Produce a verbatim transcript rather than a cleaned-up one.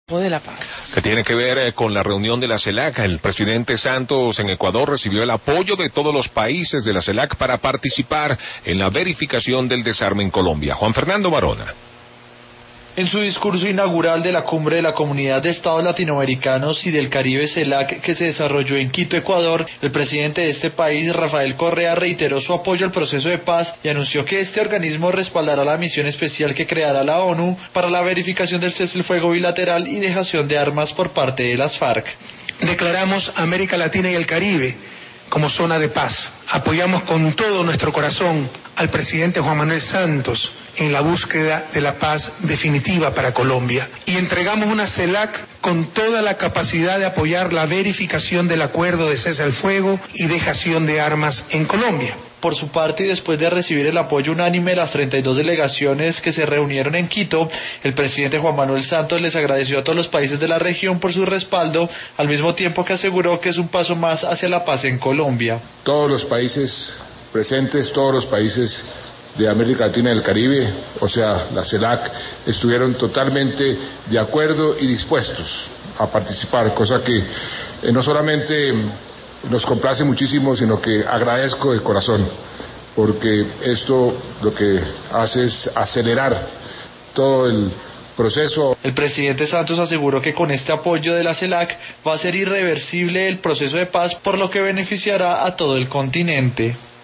de la paz. Que tiene que ver eh, con la reunión de la CELAC. El presidente Santos en Ecuador recibió el apoyo de todos los países de la CELAC para participar en la verificación del desarme en Colombia. Juan Fernando Barona. En su discurso inaugural de la Cumbre de la Comunidad de Estados Latinoamericanos y del Caribe CELAC que se desarrolló en Quito, Ecuador, el presidente de este país, Rafael Correa, reiteró su apoyo al proceso de paz y anunció que este organismo respaldará la misión especial que creará la ONU para la verificación del cese el fuego bilateral y dejación de armas por parte de las FARC. Declaramos América Latina y el Caribe como zona de paz. Apoyamos con todo nuestro corazón al presidente Juan Manuel Santos en la búsqueda de la paz definitiva para Colombia. Y entregamos una CELAC con toda la capacidad de apoyar la verificación del acuerdo de cese al fuego y dejación de armas en Colombia. Por su parte, y después de recibir el apoyo unánime de las treinta y dos delegaciones que se reunieron en Quito, el presidente Juan Manuel Santos les agradeció a todos los países de la región por su respaldo, al mismo tiempo que aseguró que es un paso más hacia la paz en Colombia. Todos los países presentes, todos los países de América Latina y el Caribe, o sea, la CELAC, estuvieron totalmente de acuerdo y dispuestos a participar, cosa que eh, no solamente nos complace muchísimo, sino que agradezco de corazón, porque esto lo que hace es acelerar todo el proceso. El presidente Santos aseguró que con este apoyo de la CELAC va a ser irreversible el proceso de paz, por lo que beneficiará a todo el continente.